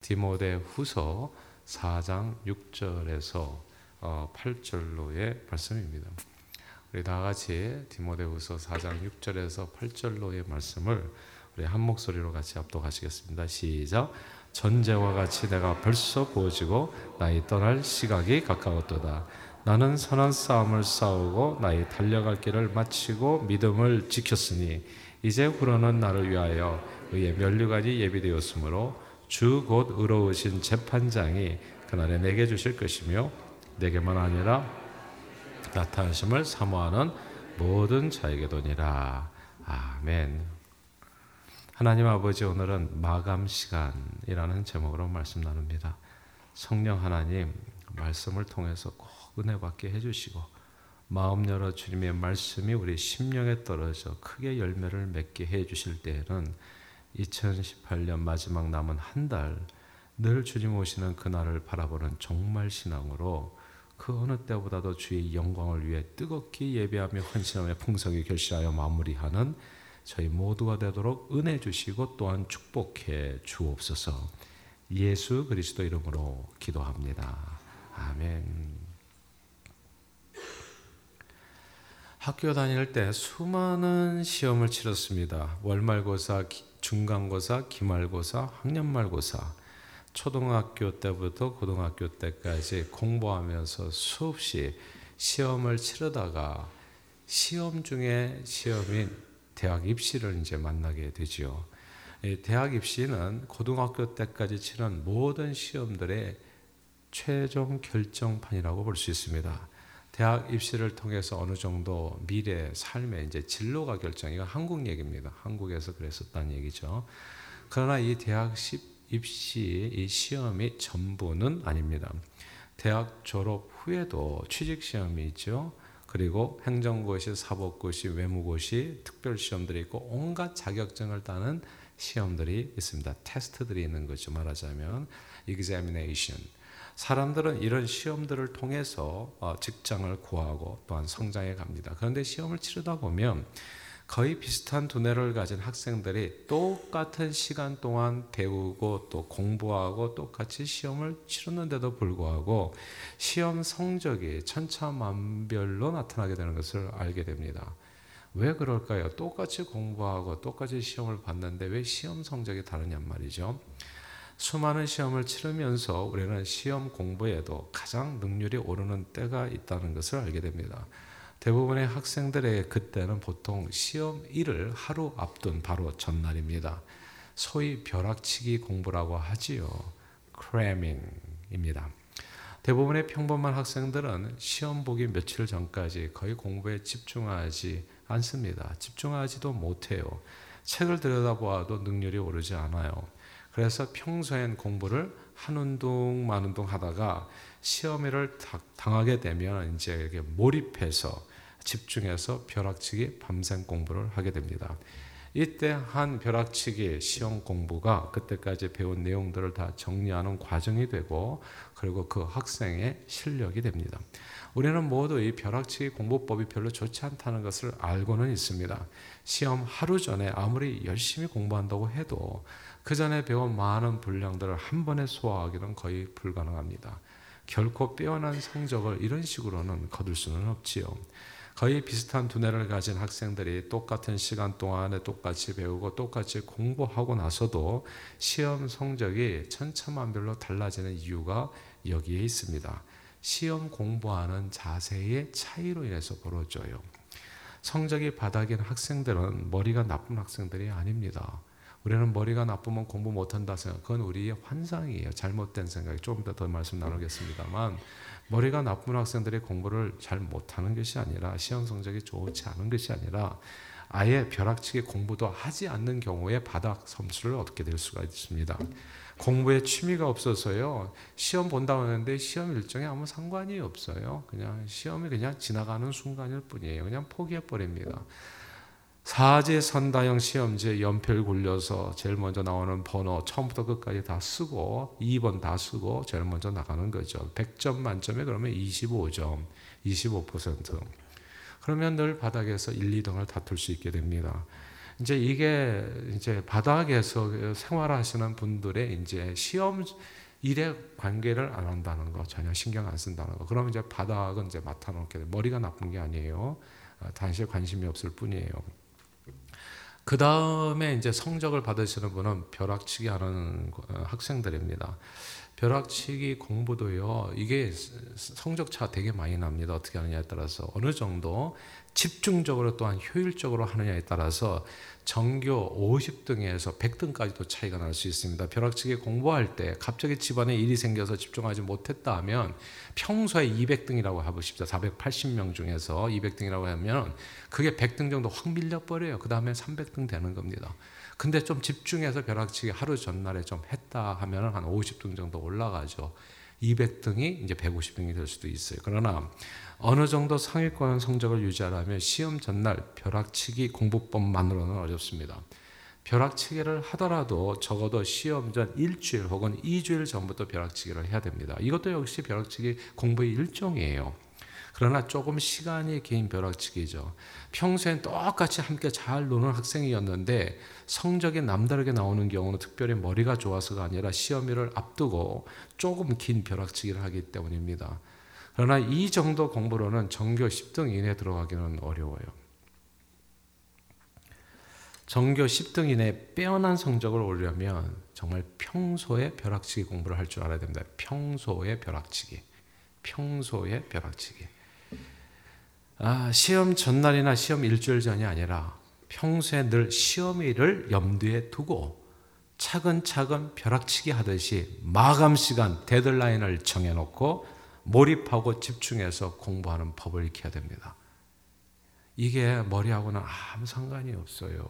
디모데후서 4장 6절에서 8절로의 말씀입니다. 우리 다 같이 디모데후서 4장 6절에서 8절로의 말씀을 우리 한 목소리로 같이 합독하시겠습니다. 시작. 전제와 같이 내가 벌써 부어지고 나의 떠날 시각이 가까웠도다. 나는 선한 싸움을 싸우고 나의 달려갈 길을 마치고 믿음을 지켰으니 이제 후로는 나를 위하여 의의 면류관이 예비되었으므로 주 곧 의로우신 재판장이 그날에 내게 주실 것이며 내게만 아니라 나타나심을 사모하는 모든 자에게도니라. 아멘. 하나님 아버지, 오늘은 마감 시간이라는 제목으로 말씀 나눕니다. 성령 하나님, 말씀을 통해서 꼭 은혜 받게 해주시고 마음 열어 주님의 말씀이 우리 심령에 떨어져 크게 열매를 맺게 해주실 때에는 2018년 마지막 남은 한 달 늘 주님 오시는 그날을 바라보는 종말 신앙으로 그 어느 때보다도 주의 영광을 위해 뜨겁게 예배하며 헌신하며 풍성히 결실하여 마무리하는 저희 모두가 되도록 은혜 주시고 또한 축복해 주옵소서. 예수 그리스도 이름으로 기도합니다. 아멘. 학교 다닐 때 수많은 시험을 치렀습니다. 월말고사, 중간고사, 기말고사, 학년말고사. 초등학교 때부터 고등학교 때까지 공부하면서 수없이 시험을 치르다가 시험 중에 시험인 대학 입시를 이제 만나게 되죠. 대학 입시는 고등학교 때까지 치른 모든 시험들의 최종 결정판이라고 볼 수 있습니다. 대학 입시를 통해서 어느 정도 미래 삶의 이제 진로가 결정. 이건 한국 얘기입니다. 한국에서 그랬었다는 얘기죠. 그러나 이 대학 입시 이 시험이 전부는 아닙니다. 대학 졸업 후에도 취직 시험이 있죠. 그리고 행정고시, 사법고시, 외무고시, 특별시험들이 있고 온갖 자격증을 따는 시험들이 있습니다. 테스트들이 있는 거죠. 말하자면 examination. 사람들은 이런 시험들을 통해서 직장을 구하고 또한 성장해 갑니다. 그런데 시험을 치르다 보면 거의 비슷한 두뇌를 가진 학생들이 똑같은 시간 동안 배우고 또 공부하고 똑같이 시험을 치르는데도 불구하고 시험 성적이 천차만별로 나타나게 되는 것을 알게 됩니다. 왜 그럴까요? 똑같이 공부하고 똑같이 시험을 봤는데 왜 시험 성적이 다르냔 말이죠. 수많은 시험을 치르면서 우리는 시험 공부에도 가장 능률이 오르는 때가 있다는 것을 알게 됩니다. 대부분의 학생들의 그때는 보통 시험일을 하루 앞둔 바로 전날입니다. 소위 벼락치기 공부라고 하지요. cramming입니다. 대부분의 평범한 학생들은 시험 보기 며칠 전까지 거의 공부에 집중하지 않습니다. 집중하지도 못해요. 책을 들여다보아도 능률이 오르지 않아요. 그래서 평소엔 공부를 하는 둥 마는 둥 하다가 시험일을 당하게 되면 이제 이렇게 몰입해서 집중해서 벼락치기 밤샘 공부를 하게 됩니다. 이때 한 벼락치기 시험 공부가 그때까지 배운 내용들을 다 정리하는 과정이 되고 그리고 그 학생의 실력이 됩니다. 우리는 모두 이 벼락치기 공부법이 별로 좋지 않다는 것을 알고는 있습니다. 시험 하루 전에 아무리 열심히 공부한다고 해도 그 전에 배운 많은 분량들을 한 번에 소화하기는 거의 불가능합니다. 결코 빼어난 성적을 이런 식으로는 거둘 수는 없지요. 거의 비슷한 두뇌를 가진 학생들이 똑같은 시간 동안에 똑같이 배우고 똑같이 공부하고 나서도 시험 성적이 천차만별로 달라지는 이유가 여기에 있습니다. 시험 공부하는 자세의 차이로 인해서 벌어져요. 성적이 바닥인 학생들은 머리가 나쁜 학생들이 아닙니다. 우리는 머리가 나쁘면 공부 못한다 생각, 그건 우리의 환상이에요. 잘못된 생각이. 조금 더 말씀 나누겠습니다만 머리가 나쁜 학생들이 공부를 잘 못하는 것이 아니라 시험 성적이 좋지 않은 것이 아니라 아예 벼락치기 공부도 하지 않는 경우에 바닥 점수를 얻게 될 수가 있습니다. 공부에 취미가 없어서요. 시험 본다고 하는데 시험 일정에 아무 상관이 없어요. 그냥 시험이 그냥 지나가는 순간일 뿐이에요. 그냥 포기해버립니다. 사제선다형 시험지에 연필 굴려서 제일 먼저 나오는 번호 처음부터 끝까지 다 쓰고 2번 다 쓰고 제일 먼저 나가는 거죠. 100점 만점에 그러면 25점, 25%. 그러면 늘 바닥에서 1, 2등을 다툴 수 있게 됩니다. 이제 이게 이제 바닥에서 생활하시는 분들의 이제 시험 일에 관계를 안 한다는 거, 전혀 신경 안 쓴다는 거. 그러면 이제 바닥은 이제 맡아놓게 돼. 머리가 나쁜 게 아니에요. 단실 관심이 없을 뿐이에요. 그 다음에 이제 성적을 받으시는 분은 벼락치기 하는 학생들입니다. 벼락치기 공부도요, 이게 성적 차 되게 많이 납니다. 어떻게 하느냐에 따라서 어느 정도 집중적으로 또한 효율적으로 하느냐에 따라서 전교 50등에서 100등까지도 차이가 날 수 있습니다. 벼락치기 공부할 때 갑자기 집안에 일이 생겨서 집중하지 못했다 하면 평소에 200등이라고 해보십시오. 480명 중에서 200등이라고 하면 그게 100등 정도 확 밀려버려요. 그 다음에 300등 되는 겁니다. 근데 좀 집중해서 벼락치기 하루 전날에 좀 했다 하면 한 50등 정도 올라가죠. 200등이 이제 150등이 될 수도 있어요. 그러나 어느 정도 상위권 성적을 유지하려면 시험 전날 벼락치기 공부법만으로는 어렵습니다. 벼락치기를 하더라도 적어도 시험 전 일주일 혹은 2주일 전부터 벼락치기를 해야 됩니다. 이것도 역시 벼락치기 공부의 일종이에요. 그러나 조금 시간이 긴 벼락치기죠. 평소엔 똑같이 함께 잘 노는 학생이었는데 성적이 남다르게 나오는 경우는 특별히 머리가 좋아서가 아니라 시험일을 앞두고 조금 긴 벼락치기를 하기 때문입니다. 그러나 이 정도 공부로는 전교 10등 이내에 들어가기는 어려워요. 전교 10등 이내에 빼어난 성적을 올리려면 정말 평소에 벼락치기 공부를 할 줄 알아야 됩니다. 평소에 벼락치기. 시험 전날이나 시험 일주일 전이 아니라 평소에 늘 시험일을 염두에 두고 차근차근 벼락치기 하듯이 마감 시간 데드라인을 정해놓고 몰입하고 집중해서 공부하는 법을 익혀야 됩니다. 이게 머리하고는 아무 상관이 없어요.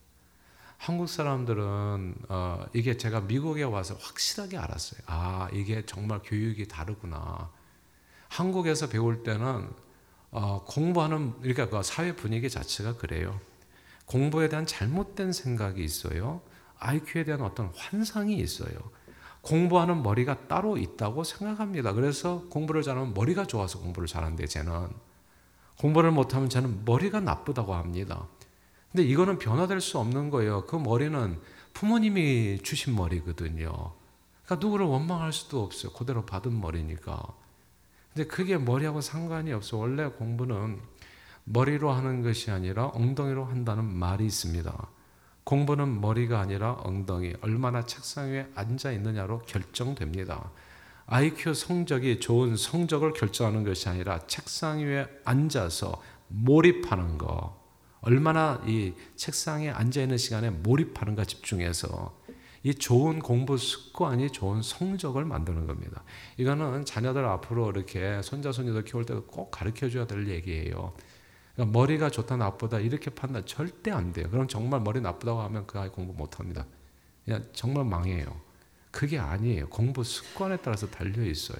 한국 사람들은 이게 제가 미국에 와서 확실하게 알았어요. 이게 정말 교육이 다르구나. 한국에서 배울 때는 공부하는, 그러니까 그 사회 분위기 자체가 그래요. 공부에 대한 잘못된 생각이 있어요. IQ에 대한 어떤 환상이 있어요. 공부하는 머리가 따로 있다고 생각합니다. 그래서 공부를 잘하면 머리가 좋아서 공부를 잘하는데 쟤는 공부를 못하면 쟤는 머리가 나쁘다고 합니다. 근데 이거는 변화될 수 없는 거예요. 그 머리는 부모님이 주신 머리거든요. 그러니까 누구를 원망할 수도 없어요. 그대로 받은 머리니까. 근데 그게 머리하고 상관이 없어. 원래 공부는 머리로 하는 것이 아니라 엉덩이로 한다는 말이 있습니다. 공부는 머리가 아니라 엉덩이, 얼마나 책상 위에 앉아 있느냐로 결정됩니다. IQ 성적이 좋은 성적을 결정하는 것이 아니라 책상 위에 앉아서 몰입하는 거, 얼마나 이 책상에 앉아 있는 시간에 몰입하는가 집중해서 이 좋은 공부 습관이 좋은 성적을 만드는 겁니다. 이거는 자녀들 앞으로 이렇게 손자손녀들 키울 때도 꼭 가르쳐줘야 될 얘기예요. 그러니까 머리가 좋다 나쁘다 이렇게 판단 절대 안 돼요. 그럼 정말 머리 나쁘다고 하면 그 아이 공부 못합니다. 그냥 정말 망해요. 그게 아니에요. 공부 습관에 따라서 달려 있어요.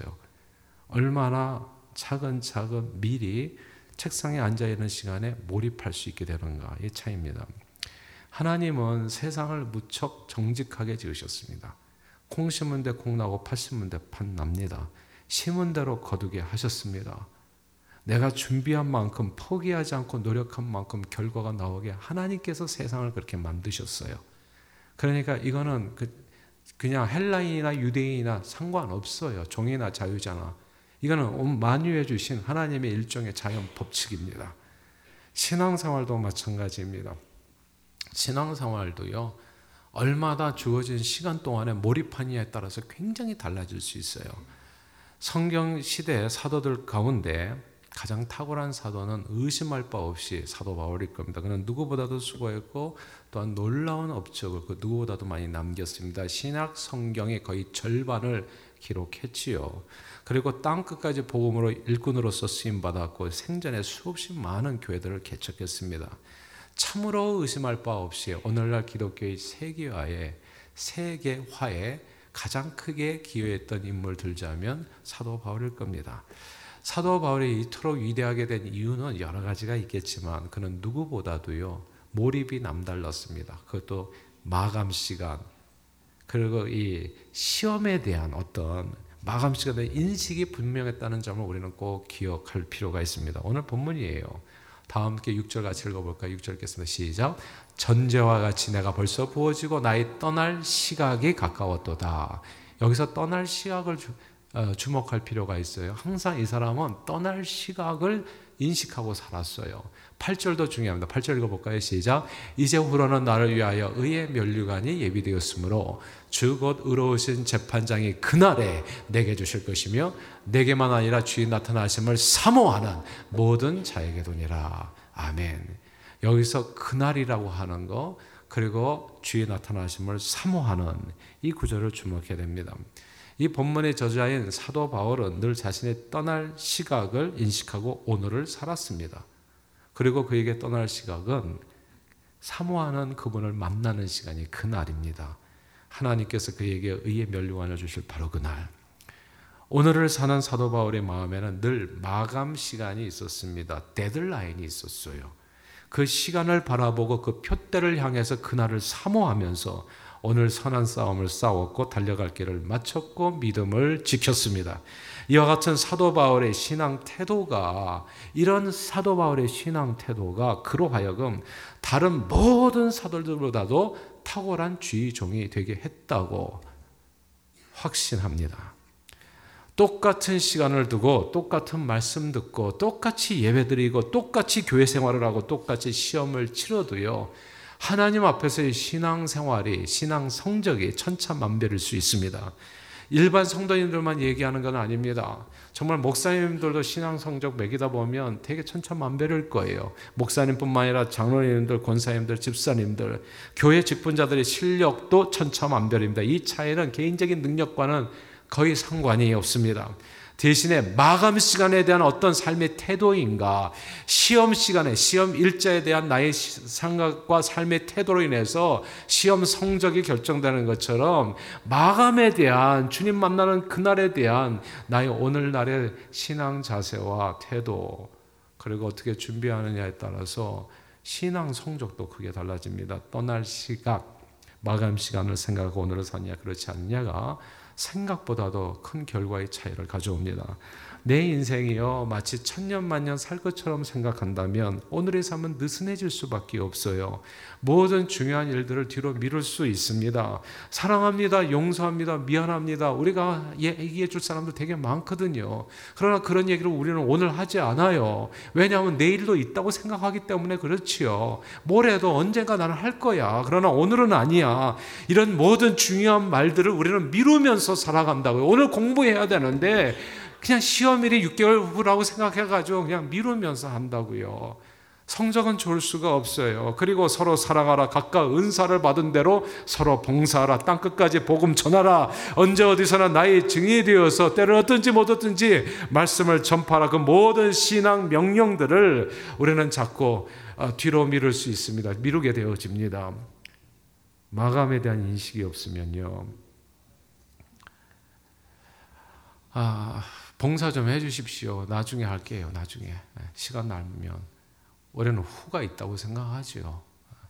얼마나 차근차근 미리 책상에 앉아있는 시간에 몰입할 수 있게 되는가, 이 차이입니다. 하나님은 세상을 무척 정직하게 지으셨습니다. 콩 심은 데 콩 나고 팥 심은 데 팥 납니다. 심은 대로 거두게 하셨습니다. 내가 준비한 만큼 포기하지 않고 노력한 만큼 결과가 나오게 하나님께서 세상을 그렇게 만드셨어요. 그러니까 이거는 그냥 헬라인이나 유대인이나 상관없어요. 종이나 자유잖아. 이거는 온 만유에 주신 하나님의 일종의 자연 법칙입니다. 신앙생활도 마찬가지입니다. 신앙생활도요, 얼마나 주어진 시간 동안에 몰입하느냐에 따라서 굉장히 달라질 수 있어요. 성경 시대의 사도들 가운데 가장 탁월한 사도는 의심할 바 없이 사도 바울일 겁니다. 그는 누구보다도 수고했고 또한 놀라운 업적을 그 누구보다도 많이 남겼습니다. 신약 성경의 거의 절반을 기록했지요. 그리고 땅끝까지 복음으로 일꾼으로서 쓰임받았고 생전에 수없이 많은 교회들을 개척했습니다. 참으로 의심할 바 없이 오늘날 기독교의 세계화에 가장 크게 기여했던 인물 들자면 사도 바울일 겁니다. 사도 바울이 이토록 위대하게 된 이유는 여러 가지가 있겠지만 그는 누구보다도요 몰입이 남달랐습니다. 그것도 마감 시간, 그리고 이 시험에 대한 어떤 마감 시간의 인식이 분명했다는 점을 우리는 꼭 기억할 필요가 있습니다. 오늘 본문이에요. 다 함께 6절 같이 읽어볼까요? 6절 읽겠습니다. 시작. 전제와 같이 내가 벌써 부어지고 나의 떠날 시각이 가까웠도다. 여기서 떠날 시각을 주목할 필요가 있어요. 항상 이 사람은 떠날 시각을 인식하고 살았어요. 8절도 중요합니다. 8절 읽어볼까요? 시작. 이제 후로는 나를 위하여 의의 면류관이 예비되었으므로 주 곧 의로우신 재판장이 그날에 내게 주실 것이며 내게만 아니라 주의 나타나심을 사모하는 모든 자에게도니라. 아멘. 여기서 그날이라고 하는 거, 그리고 주의 나타나심을 사모하는 이 구절을 주목해야 됩니다. 이 본문의 저자인 사도 바울은 늘 자신의 떠날 시각을 인식하고 오늘을 살았습니다. 그리고 그에게 떠날 시각은 사모하는 그분을 만나는 시간이 그날입니다. 하나님께서 그에게 의의 면류관을 주실 바로 그날. 오늘을 사는 사도 바울의 마음에는 늘 마감 시간이 있었습니다. 데드라인이 있었어요. 그 시간을 바라보고 그 표대를 향해서 그날을 사모하면서 오늘 선한 싸움을 싸웠고 달려갈 길을 마쳤고 믿음을 지켰습니다. 이와 같은 사도 바울의 신앙 태도가, 이런 사도 바울의 신앙 태도가 그로 하여금 다른 모든 사도들보다도 탁월한 주의종이 되게 했다고 확신합니다. 똑같은 시간을 두고 똑같은 말씀 듣고 똑같이 예배드리고 똑같이 교회 생활을 하고 똑같이 시험을 치러도요, 하나님 앞에서의 신앙생활이, 신앙 성적이 천차만별일 수 있습니다. 일반 성도님들만 얘기하는 건 아닙니다. 정말 목사님들도 신앙 성적 매기다 보면 되게 천차만별일 거예요. 목사님뿐만 아니라 장로님들, 권사님들, 집사님들, 교회 직분자들의 실력도 천차만별입니다. 이 차이는 개인적인 능력과는 거의 상관이 없습니다. 대신에 마감 시간에 대한 어떤 삶의 태도인가, 시험 시간에, 시험 일자에 대한 나의 생각과 삶의 태도로 인해서 시험 성적이 결정되는 것처럼 마감에 대한, 주님 만나는 그날에 대한 나의 오늘날의 신앙 자세와 태도, 그리고 어떻게 준비하느냐에 따라서 신앙 성적도 크게 달라집니다. 떠날 시각, 마감 시간을 생각하고 오늘을 사느냐 그렇지 않느냐가 생각보다도 큰 결과의 차이를 가져옵니다. 내 인생이요, 마치 천년만년 살 것처럼 생각한다면 오늘의 삶은 느슨해질 수밖에 없어요. 모든 중요한 일들을 뒤로 미룰 수 있습니다. 사랑합니다, 용서합니다, 미안합니다, 우리가 얘기해 줄 사람도 되게 많거든요. 그러나 그런 얘기를 우리는 오늘 하지 않아요. 왜냐하면 내일도 있다고 생각하기 때문에 그렇지요. 모레도 언젠가 나는 할 거야. 그러나 오늘은 아니야. 이런 모든 중요한 말들을 우리는 미루면서 살아간다고요. 오늘 공부해야 되는데 그냥 시험일이 6개월 후라고 생각해가지고 그냥 미루면서 한다고요. 성적은 좋을 수가 없어요. 그리고 서로 사랑하라. 각각 은사를 받은 대로 서로 봉사하라. 땅끝까지 복음 전하라. 언제 어디서나 나의 증인이 되어서 때를 얻든지 못 얻든지 말씀을 전파하라. 그 모든 신앙 명령들을 우리는 자꾸 뒤로 미룰 수 있습니다. 미루게 되어집니다. 마감에 대한 인식이 없으면요, 봉사 좀 해주십시오. 나중에 할게요. 나중에. 시간 남으면. 올해는 후가 있다고 생각하죠.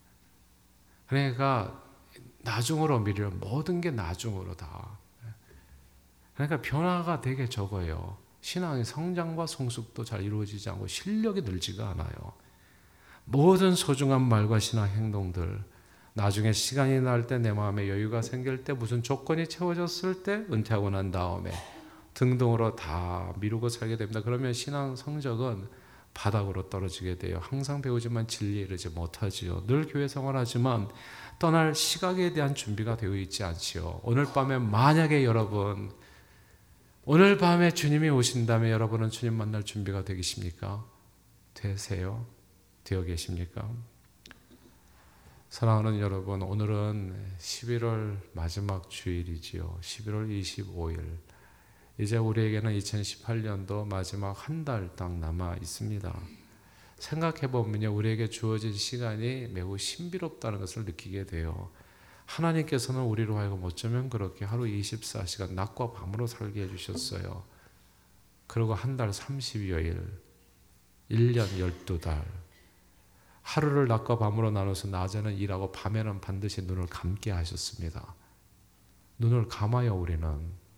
그러니까 나중으로 미려, 모든 게 나중으로 다. 그러니까 변화가 되게 적어요. 신앙의 성장과 성숙도 잘 이루어지지 않고 실력이 늘지가 않아요. 모든 소중한 말과 신앙 행동들, 나중에 시간이 날 때, 내 마음에 여유가 생길 때, 무슨 조건이 채워졌을 때, 은퇴하고 난 다음에 등등으로 다 미루고 살게 됩니다. 그러면 신앙 성적은 바닥으로 떨어지게 돼요. 항상 배우지만 진리에 이르지 못하지요. 늘 교회 생활하지만 떠날 시각에 대한 준비가 되어 있지 않지요. 오늘 밤에 만약에 여러분, 오늘 밤에 주님이 오신다면 여러분은 주님 만날 준비가 되십니까? 되세요? 되어 계십니까? 사랑하는 여러분, 오늘은 11월 마지막 주일이지요. 11월 25일. 이제 우리에게는 2018년도 마지막 한 달 딱 남아 있습니다. 생각해보면요, 우리에게 주어진 시간이 매우 신비롭다는 것을 느끼게 돼요. 하나님께서는 우리로 하여금 어쩌면 그렇게 하루 24시간 낮과 밤으로 살게 해주셨어요. 그리고 한 달 30여일, 1년 12달, 하루를 낮과 밤으로 나눠서 낮에는 일하고 밤에는 반드시 눈을 감게 하셨습니다. 눈을 감아요, 우리는.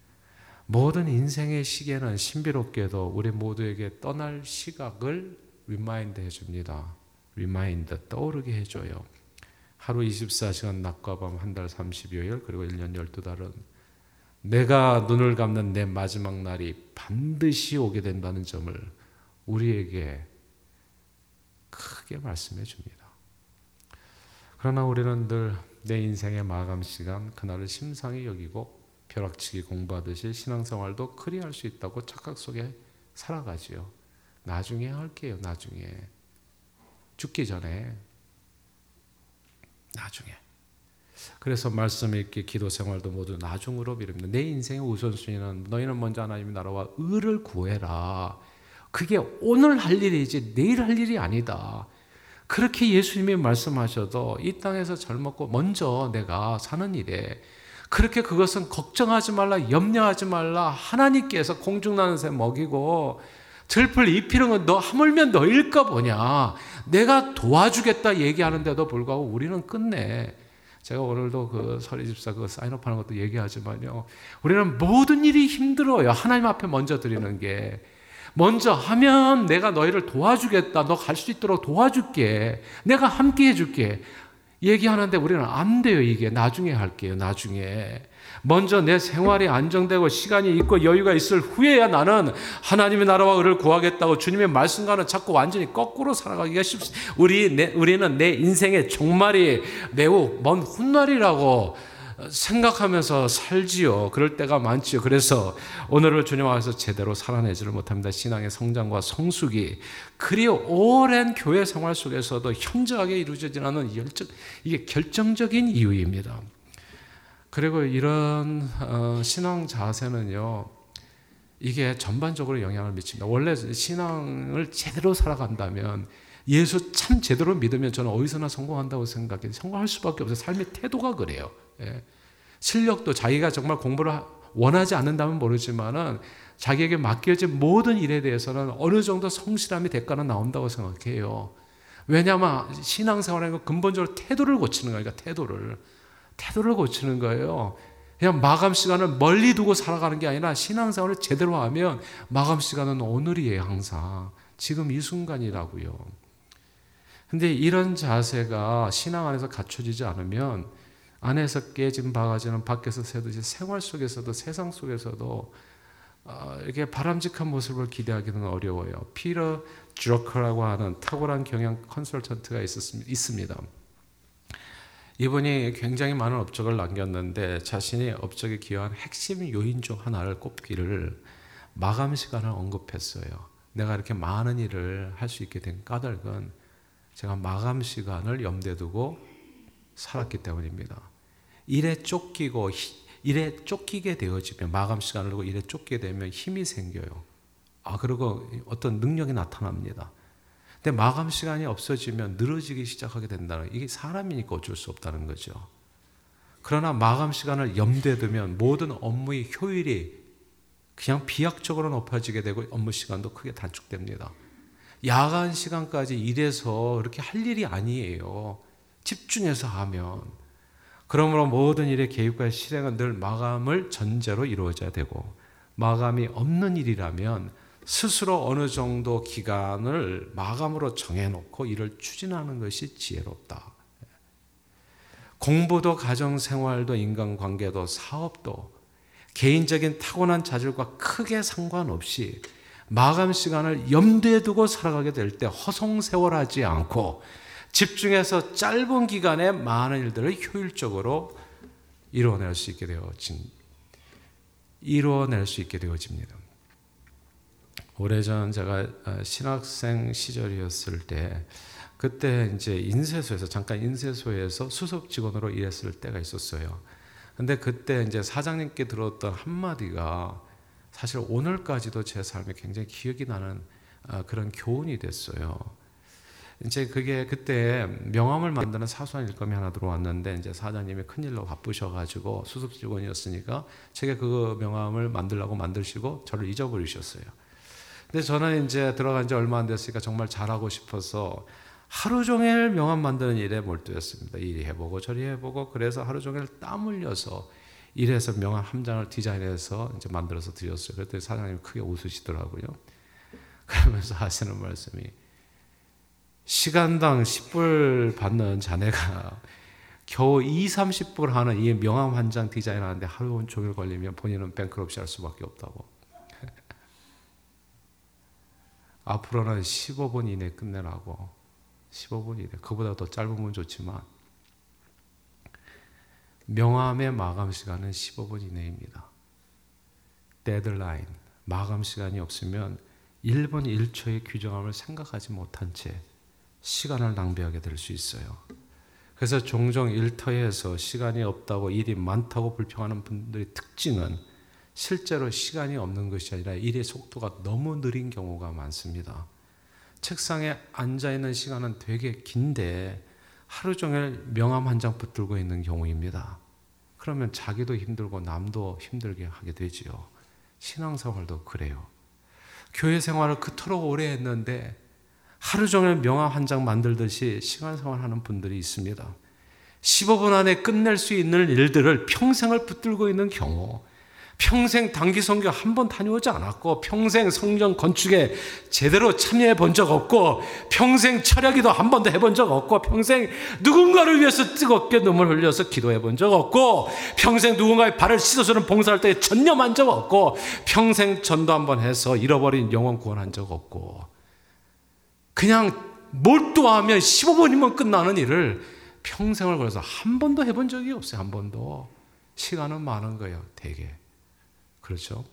모든 인생의 시계는 신비롭게도 우리 모두에게 떠날 시각을 리마인드 해줍니다. 리마인드, 떠오르게 해줘요. 하루 24시간 낮과 밤 한 달 30여일 그리고 1년 12달은 내가 눈을 감는 내 마지막 날이 반드시 오게 된다는 점을 우리에게 크게 말씀해 줍니다. 그러나 우리는 늘 내 인생의 마감 시간 그날을 심상히 여기고 벼락치기 공부하듯이 신앙생활도 그리 할 수 있다고 착각 속에 살아가지요. 나중에 할게요. 나중에. 죽기 전에. 나중에. 그래서 말씀 읽기, 기도 생활도 모두 나중으로 미룹니다. 내 인생의 우선순위는 너희는 먼저 하나님의 나라와 의를 구해라. 그게 오늘 할 일이지 내일 할 일이 아니다. 그렇게 예수님이 말씀하셔도 이 땅에서 잘 먹고 먼저 내가 사는 일에 그렇게 그것은 걱정하지 말라, 염려하지 말라. 하나님께서 공중나는 새 먹이고 들풀 입히는 건 너 하물며 너일까 보냐. 내가 도와주겠다 얘기하는데도 불구하고 우리는 끝내. 제가 오늘도 그 설의집사 그 사인업하는 것도 얘기하지만요. 우리는 모든 일이 힘들어요. 하나님 앞에 먼저 드리는 게. 먼저 하면 내가 너희를 도와주겠다. 너 갈 수 있도록 도와줄게. 내가 함께 해줄게. 얘기하는데 우리는 안 돼요. 이게 나중에 할게요. 나중에. 먼저 내 생활이 안정되고 시간이 있고 여유가 있을 후에야 나는 하나님의 나라와 의를 구하겠다고 주님의 말씀과는 자꾸 완전히 거꾸로 살아가기가 쉽습니다. 우리는 내 인생의 종말이 매우 먼 훗날이라고 생각하면서 살지요. 그럴 때가 많지요. 그래서 오늘을 주님 앞에서 제대로 살아내지를 못합니다. 신앙의 성장과 성숙이 그리 오랜 교회 생활 속에서도 현저하게 이루어지지 않는 이게 결정적인 이유입니다. 그리고 이런 신앙 자세는요, 이게 전반적으로 영향을 미칩니다. 원래 신앙을 제대로 살아간다면 예수 참 제대로 믿으면 저는 어디서나 성공한다고 생각해요. 성공할 수밖에 없어요. 삶의 태도가 그래요. 예. 실력도 자기가 정말 공부를 원하지 않는다면 모르지만은 자기에게 맡겨진 모든 일에 대해서는 어느 정도 성실함이 대가는 나온다고 생각해요. 왜냐하면 신앙생활하는 건 근본적으로 태도를 고치는 거니까 태도를 고치는 거예요. 그냥 마감 시간을 멀리 두고 살아가는 게 아니라 신앙생활을 제대로 하면 마감 시간은 오늘이에요. 항상. 지금 이 순간이라고요. 근데 이런 자세가 신앙 안에서 갖춰지지 않으면 안에서 깨진 바가지는 밖에서 새듯이 생활 속에서도 세상 속에서도 이렇게 바람직한 모습을 기대하기는 어려워요. 피터 드러커라고 하는 탁월한 경영 컨설턴트가 있습니다. 이분이 굉장히 많은 업적을 남겼는데 자신이 업적에 기여한 핵심 요인 중 하나를 꼽기를 마감 시간을 언급했어요. 내가 이렇게 많은 일을 할 수 있게 된 까닭은 제가 마감 시간을 염두에 두고 살았기 때문입니다. 일에 쫓기게 되어지면 마감 시간을 두고 일에 쫓기게 되면 힘이 생겨요. 그리고 어떤 능력이 나타납니다. 근데 마감 시간이 없어지면 늘어지기 시작하게 된다는 이게 사람이니까 어쩔 수 없다는 거죠. 그러나 마감 시간을 염두에 두면 모든 업무의 효율이 그냥 비약적으로 높아지게 되고 업무 시간도 크게 단축됩니다. 야간 시간까지 일해서 그렇게 할 일이 아니에요. 집중해서 하면. 그러므로 모든 일의 계획과 실행은 늘 마감을 전제로 이루어져야 되고 마감이 없는 일이라면 스스로 어느 정도 기간을 마감으로 정해놓고 일을 추진하는 것이 지혜롭다. 공부도 가정생활도 인간관계도 사업도 개인적인 타고난 자질과 크게 상관없이 마감 시간을 염두에 두고 살아가게 될 때 허송세월하지 않고 집중해서 짧은 기간에 많은 일들을 효율적으로 이루어낼 수 있게 되어집니다. 오래전 제가 신학생 시절이었을 때 그때 이제 인쇄소에서 잠깐 인쇄소에서 수석 직원으로 일했을 때가 있었어요. 근데 그때 이제 사장님께 들었던 한마디가 사실 오늘까지도 제 삶에 굉장히 기억이 나는 그런 교훈이 됐어요. 이제 그게 그때 명함을 만드는 사소한 일감이 하나 들어왔는데 이제 사장님이 큰일로 바쁘셔가지고 수석 직원이었으니까 제가 그 명함을 만들시고 저를 잊어버리셨어요. 근데 저는 이제 들어간 지 얼마 안 됐으니까 정말 잘하고 싶어서 하루 종일 명함 만드는 일에 몰두했습니다. 이리 해보고 저리 해보고 그래서 하루 종일 땀 흘려서 일해서 명함 한 장을 디자인해서 이제 만들어서 드렸어요. 그랬더니 사장님이 크게 웃으시더라고요. 그러면서 하시는 말씀이 시간당 10불 받는 자네가 겨우 30불 하는 이 명함 한 장 디자인하는데 하루 종일 걸리면 본인은 뱅크럽시 할 수밖에 없다고. 앞으로는 15분 이내에 끝내라고. 15분 이내. 그보다 더 짧으면 좋지만 명함의 마감 시간은 15분 이내입니다. 데드라인, 마감 시간이 없으면 1분 1초의 규정함을 생각하지 못한 채 시간을 낭비하게 될 수 있어요. 그래서 종종 일터에서 시간이 없다고 일이 많다고 불평하는 분들의 특징은 실제로 시간이 없는 것이 아니라 일의 속도가 너무 느린 경우가 많습니다. 책상에 앉아있는 시간은 되게 긴데 하루 종일 명함 한 장 붙들고 있는 경우입니다. 그러면 자기도 힘들고 남도 힘들게 하게 되지요. 신앙생활도 그래요. 교회 생활을 그토록 오래 했는데 하루 종일 명함 한 장 만들듯이 시간생활하는 분들이 있습니다. 15분 안에 끝낼 수 있는 일들을 평생을 붙들고 있는 경우, 평생 단기 선교 한 번 다녀오지 않았고 평생 성전 건축에 제대로 참여해 본 적 없고 평생 철야기도 한 번도 해본 적 없고 평생 누군가를 위해서 뜨겁게 눈물 흘려서 기도해 본 적 없고 평생 누군가의 발을 씻어주는 봉사할 때 전념한 적 없고 평생 전도 한 번 해서 잃어버린 영혼 구원한 적 없고 그냥 몰두하면 15분이면 끝나는 일을 평생을 걸어서 한 번도 해본 적이 없어요. 한 번도. 시간은 많은 거예요. 되게. 그렇죠?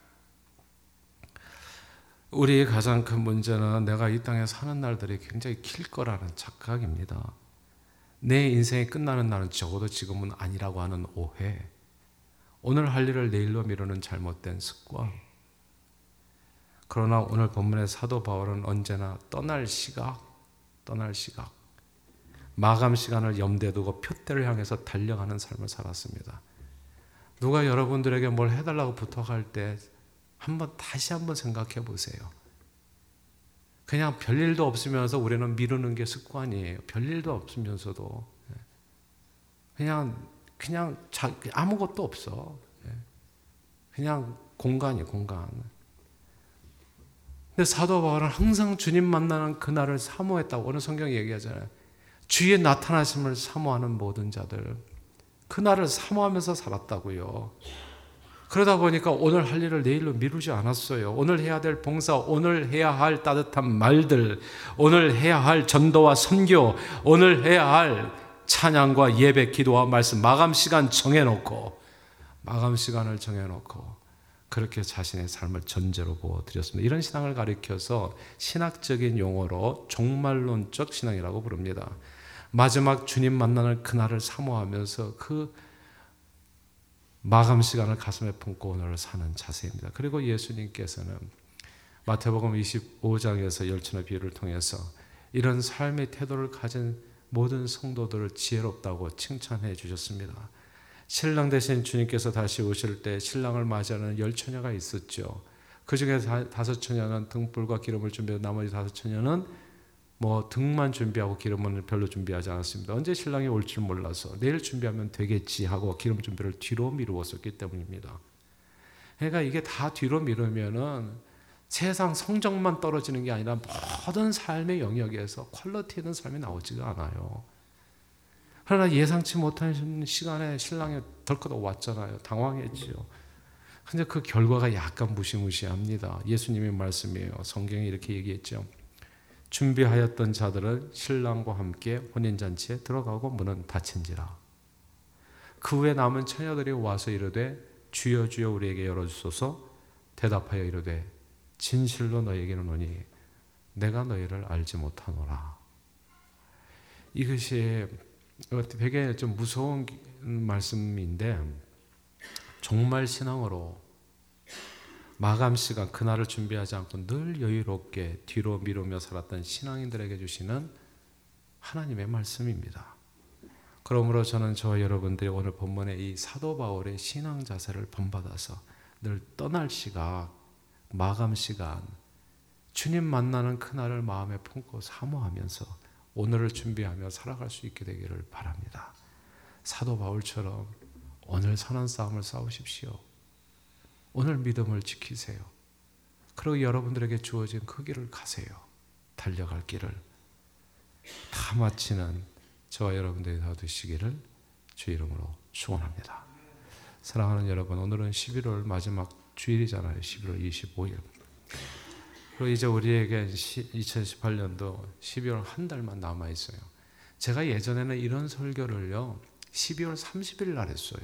우리의 가장 큰 문제는 내가 이 땅에 사는 날들이 굉장히 길 거라는 착각입니다. 내 인생이 끝나는 날은 적어도 지금은 아니라고 하는 오해. 오늘 할 일을 내일로 미루는 잘못된 습관. 그러나 오늘 본문의 사도 바울은 언제나 떠날 시각, 마감 시간을 염두에 두고 표대를 향해서 달려가는 삶을 살았습니다. 누가 여러분들에게 뭘 해달라고 부탁할 때 다시 한번 생각해 보세요. 그냥 별일도 없으면서 우리는 미루는 게 습관이에요. 별일도 없으면서도 그냥 아무것도 없어. 그냥 공간. 근데 사도 바울은 항상 주님 만나는 그날을 사모했다고 오늘 성경이 얘기하잖아요. 주의 나타나심을 사모하는 모든 자들, 그날을 사모하면서 살았다고요. 그러다 보니까 오늘 할 일을 내일로 미루지 않았어요. 오늘 해야 될 봉사, 오늘 해야 할 따뜻한 말들, 오늘 해야 할 전도와 선교, 오늘 해야 할 찬양과 예배, 기도와 말씀, 마감 시간을 정해놓고 그렇게 자신의 삶을 전제로 보여드렸습니다. 이런 신앙을 가리켜서 신학적인 용어로 종말론적 신앙이라고 부릅니다. 마지막 주님 만나는 그날을 사모하면서 그 마감 시간을 가슴에 품고 오늘을 사는 자세입니다. 그리고 예수님께서는 마태복음 25장에서 열천의 비유를 통해서 이런 삶의 태도를 가진 모든 성도들을 지혜롭다고 칭찬해 주셨습니다. 신랑 되신 주님께서 다시 오실 때 신랑을 맞이하는 10처녀가 있었죠. 그 중에 5처녀는 등불과 기름을 준비하고 나머지 5처녀는 등만 준비하고 기름은 별로 준비하지 않았습니다. 언제 신랑이 올 줄 몰라서 내일 준비하면 되겠지 하고 기름 준비를 뒤로 미루었었기 때문입니다. 그러니까 이게 다 뒤로 미루면은 세상 성적만 떨어지는 게 아니라 모든 삶의 영역에서 퀄리티 있는 삶이 나오지가 않아요. 그러나 예상치 못한 시간에 신랑이 덜컥 왔잖아요. 당황했지요. 근데 그 결과가 약간 무시무시합니다. 예수님의 말씀이에요. 성경이 이렇게 얘기했죠. 준비하였던 자들은 신랑과 함께 혼인잔치에 들어가고 문은 닫힌지라. 그 후에 남은 처녀들이 와서 이르되 주여 주여 우리에게 열어주소서. 대답하여 이르되 진실로 너희에게 이르노니 내가 너희를 알지 못하노라. 이것이 되게 좀 무서운 말씀인데 정말 신앙으로 마감 시간 그날을 준비하지 않고 늘 여유롭게 뒤로 미루며 살았던 신앙인들에게 주시는 하나님의 말씀입니다. 그러므로 저는 저와 여러분들이 오늘 본문의 이 사도 바울의 신앙 자세를 본받아서 늘 떠날 시각, 마감 시간, 주님 만나는 그날을 마음에 품고 사모하면서 오늘을 준비하며 살아갈 수 있게 되기를 바랍니다. 사도 바울처럼 오늘 선한 싸움을 싸우십시오. 오늘 믿음을 지키세요. 그리고 여러분들에게 주어진 그 길을 가세요. 달려갈 길을. 다 마치는 저와 여러분들이 다 되시기를 주 이름으로 축원합니다. 사랑하는 여러분, 오늘은 11월 마지막 주일이잖아요. 11월 25일. 그리고 이제 우리에게 2018년도 12월 한 달만 남아 있어요. 제가 예전에는 이런 설교를요 12월 30일 날 했어요.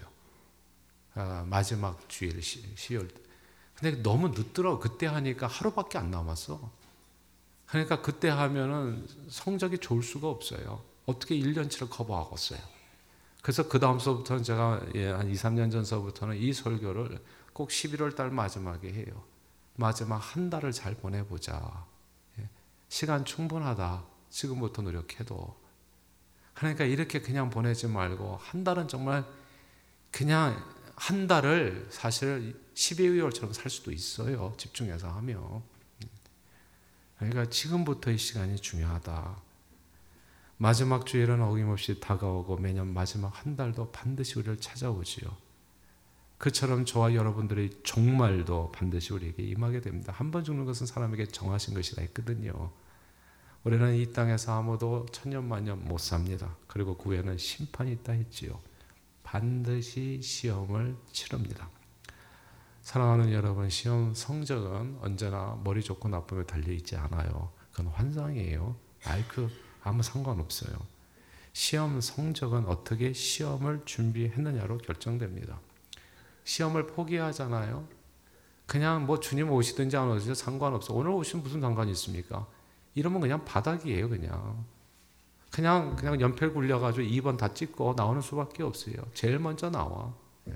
마지막 주일 12월. 근데 너무 늦더라고. 그때 하니까 하루밖에 안 남았어. 그러니까 그때 하면은 성적이 좋을 수가 없어요. 어떻게 1년치를 커버하겠어요. 그래서 그 다음서부터는 제가 한 2, 3년 전서부터는 이 설교를 꼭 11월 달 마지막에 해요. 마지막 한 달을 잘 보내보자. 시간 충분하다. 지금부터 노력해도. 그러니까 이렇게 그냥 보내지 말고 한 달은 정말 그냥 한 달을 사실 12월처럼 살 수도 있어요. 집중해서 하면. 그러니까 지금부터의 시간이 중요하다. 마지막 주일은 어김없이 다가오고 매년 마지막 한 달도 반드시 우리를 찾아오지요. 그처럼 저와 여러분들의 종말도 반드시 우리에게 임하게 됩니다. 한 번 죽는 것은 사람에게 정하신 것이라 했거든요. 우리는 이 땅에서 아무도 천년만년 못 삽니다. 그리고 그 후에는 심판이 있다 했지요. 반드시 시험을 치릅니다. 사랑하는 여러분, 시험 성적은 언제나 머리 좋고 나쁨에 달려있지 않아요. 그건 환상이에요. 아무 상관없어요. 시험 성적은 어떻게 시험을 준비했느냐로 결정됩니다. 시험을 포기하잖아요. 그냥 뭐 주님 오시든지 안 오시든지 상관없어. 오늘 오시면 무슨 상관이 있습니까? 이러면 그냥 바닥이에요. 그냥 연필 굴려가지고 2번 다 찍고 나오는 수밖에 없어요. 제일 먼저 나와.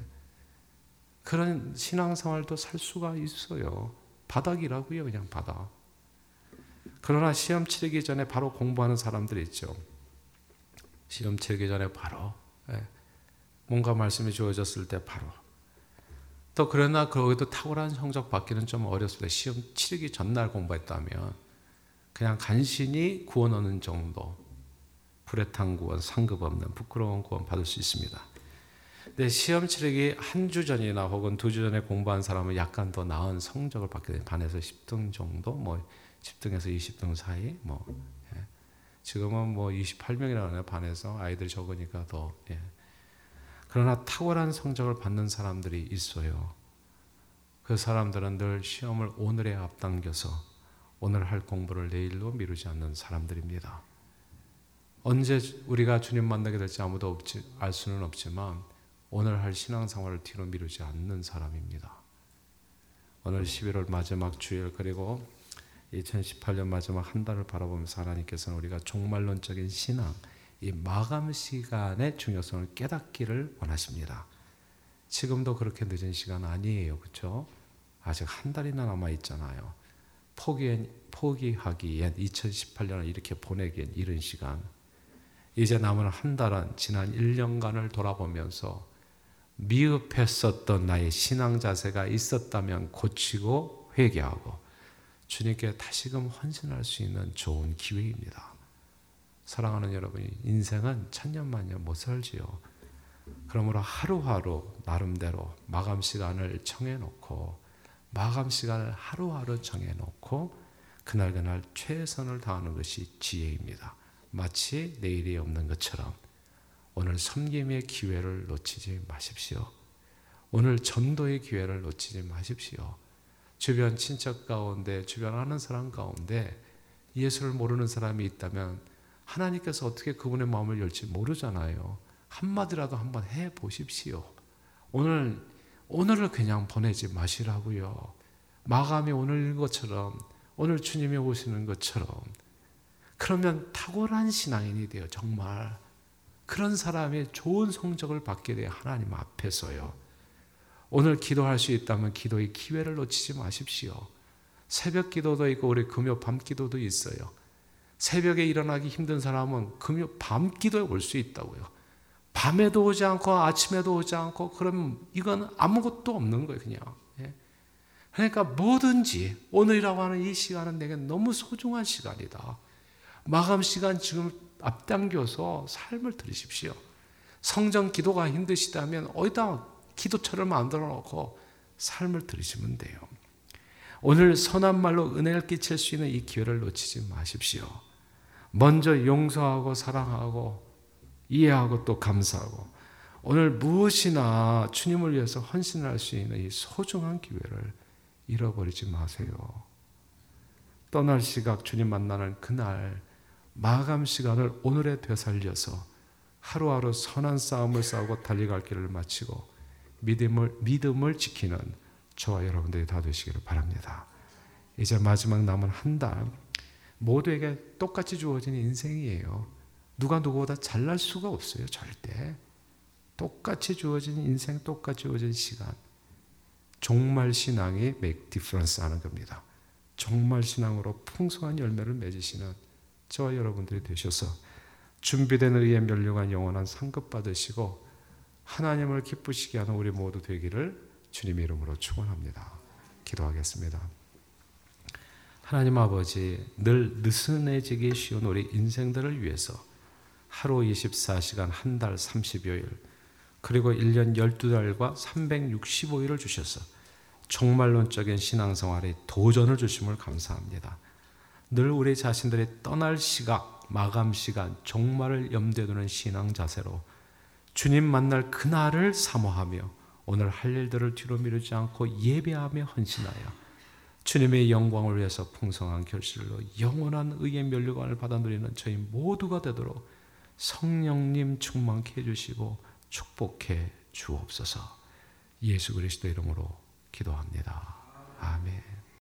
그런 신앙생활도 살 수가 있어요. 바닥이라고요. 그냥 바닥. 그러나 시험 치르기 전에 바로 공부하는 사람들이 있죠. 시험 치르기 전에 바로 뭔가 말씀이 주어졌을 때 바로. 또 그러나 거기도 탁월한 성적 받기는 좀 어렵습니다. 시험 치르기 전날 공부했다면 그냥 간신히 구원 얻는 정도. 불에 탄 구원, 상급 없는 부끄러운 구원 받을 수 있습니다. 근데 시험 치르기 한 주 전이나 혹은 2주 전에 공부한 사람은 약간 더 나은 성적을 받게 돼요. 반에서 10등 정도, 10등에서 20등 사이, 지금은 28명이라고 반에서 아이들이 적으니까 더. 그러나 탁월한 성적을 받는 사람들이 있어요. 그 사람들은 늘 시험을 오늘에 앞당겨서 오늘 할 공부를 내일로 미루지 않는 사람들입니다. 언제 우리가 주님 만나게 될지 아무도 알 수는 없지만 오늘 할 신앙생활을 뒤로 미루지 않는 사람입니다. 오늘 11월 마지막 주일 그리고 2018년 마지막 한 달을 바라보면서 하나님께서는 우리가 종말론적인 신앙, 이 마감 시간의 중요성을 깨닫기를 원하십니다. 지금도 그렇게 늦은 시간 아니에요. 그렇죠? 아직 한 달이나 남아있잖아요. 포기하기엔 2018년을 이렇게 보내기엔 이른 시간. 이제 남은 한 달은 지난 1년간을 돌아보면서 미흡했었던 나의 신앙 자세가 있었다면 고치고 회개하고 주님께 다시금 헌신할 수 있는 좋은 기회입니다. 사랑하는 여러분, 인생은 천년만년 못 살지요. 그러므로 하루하루 나름대로 마감 시간을 정해놓고 하루하루 정해놓고 그날 최선을 다하는 것이 지혜입니다. 마치 내일이 없는 것처럼 오늘 섬김의 기회를 놓치지 마십시오. 오늘 전도의 기회를 놓치지 마십시오. 주변 친척 가운데, 주변 아는 사람 가운데 예수를 모르는 사람이 있다면 하나님께서 어떻게 그분의 마음을 열지 모르잖아요. 한마디라도 한번 해보십시오. 오늘을 그냥 보내지 마시라고요. 마감이 오늘인 것처럼, 오늘 주님이 오시는 것처럼. 그러면 탁월한 신앙인이 돼요. 정말 그런 사람이 좋은 성적을 받게 돼요. 하나님 앞에서요. 오늘 기도할 수 있다면 기도의 기회를 놓치지 마십시오. 새벽 기도도 있고 우리 금요 밤 기도도 있어요. 새벽에 일어나기 힘든 사람은 금요 밤 기도에 올 수 있다고요. 밤에도 오지 않고 아침에도 오지 않고 그러면 이건 아무것도 없는 거예요. 그냥. 그러니까 뭐든지 오늘이라고 하는 이 시간은 내게 너무 소중한 시간이다. 마감 시간 지금 앞당겨서 삶을 들으십시오. 성전 기도가 힘드시다면 어디다 기도처를 만들어 놓고 삶을 들으시면 돼요. 오늘 선한 말로 은혜를 끼칠 수 있는 이 기회를 놓치지 마십시오. 먼저 용서하고 사랑하고 이해하고 또 감사하고 오늘 무엇이나 주님을 위해서 헌신할 수 있는 이 소중한 기회를 잃어버리지 마세요. 떠날 시각 주님 만나는 그날 마감 시간을 오늘에 되살려서 하루하루 선한 싸움을 싸우고 달려갈 길을 마치고 믿음을 지키는 저와 여러분들이 다 되시기를 바랍니다. 이제 마지막 남은 한 달 모두에게 똑같이 주어진 인생이에요. 누가 누구보다 잘날 수가 없어요. 절대. 똑같이 주어진 인생, 똑같이 주어진 시간. 종말 신앙이 make difference 하는 겁니다. 종말 신앙으로 풍성한 열매를 맺으시는 저와 여러분들이 되셔서 준비된 의에 면류관 영원한 상급 받으시고 하나님을 기쁘시게 하는 우리 모두 되기를 주님의 이름으로 축원합니다. 기도하겠습니다. 하나님 아버지, 늘 느슨해지기 쉬운 우리 인생들을 위해서 하루 24시간, 한 달 30여일, 그리고 1년 12달과 365일을 주셔서 종말론적인 신앙생활에 도전을 주심을 감사합니다. 늘 우리 자신들이 떠날 시각, 마감 시간, 종말을 염두에 두는 신앙 자세로 주님 만날 그날을 사모하며 오늘 할 일들을 뒤로 미루지 않고 예배하며 헌신하여 주님의 영광을 위해서 풍성한 결실로 영원한 의의 면류관을 받아 누리는 저희 모두가 되도록 성령님 충만케 해주시고 축복해 주옵소서. 예수 그리스도 이름으로 기도합니다. 아멘.